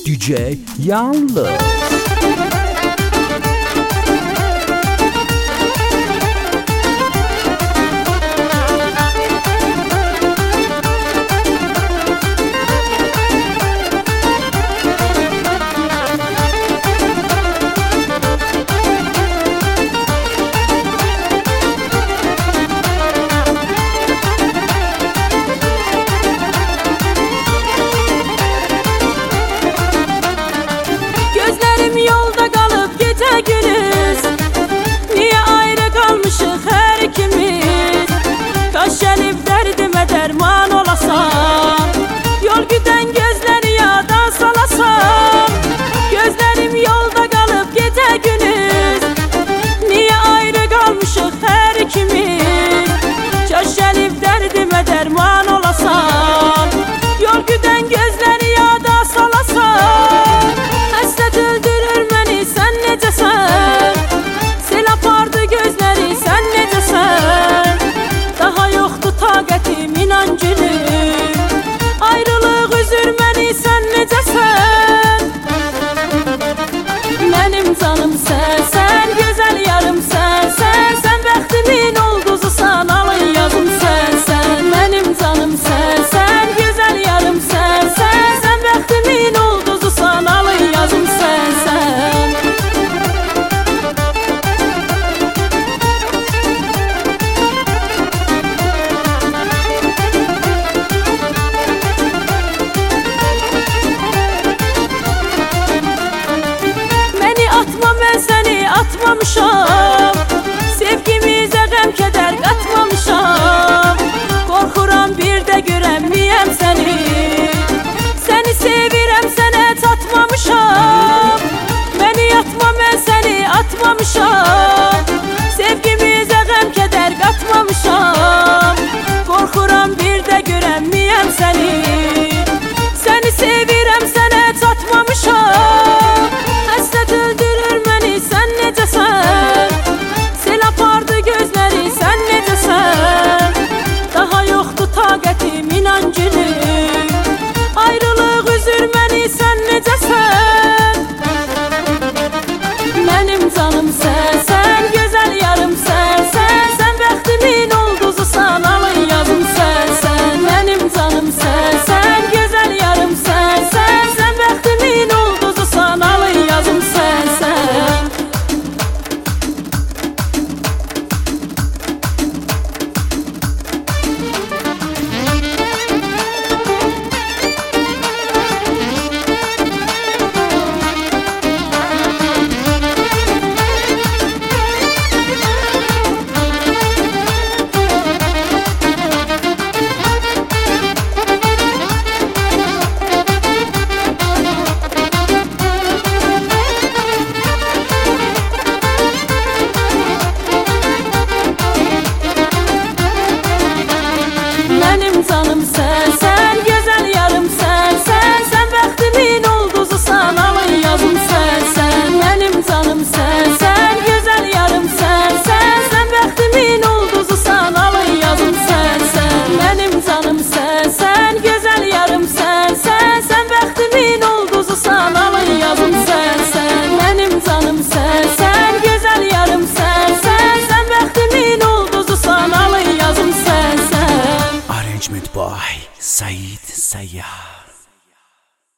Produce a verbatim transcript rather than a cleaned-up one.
D J Yalnız. Yolda kalıp gece gündüz, niye ayrı kalmışız her ikimiz? Kaş gelip derdime derman olasam, yol güden gözleri yağdan salasam. Gözlerim yolda kalıp gece gündüz, niye ayrı kalmışız her ikimiz? Kaş gelip derdime derman olasam, yol güden gözleri yağdan salasam. Həsrət öldürür məni, sən necəsən? Sel apardı gözləri, sən necəsən? Daha yoxdur taqətim, inan gülüm. Ayrılıq üzür məni, sən necəsən? Mənim canım sən, sən gözəl yarım sən, sən sən bəxtimin ulduzusan, alın yazım sən, sən mənim canım sən, sən gözəl yarım sən, sən sən bəxtimin ulduzusan, alın yazım sən, sən. Məni atma, mən səni atmamışam.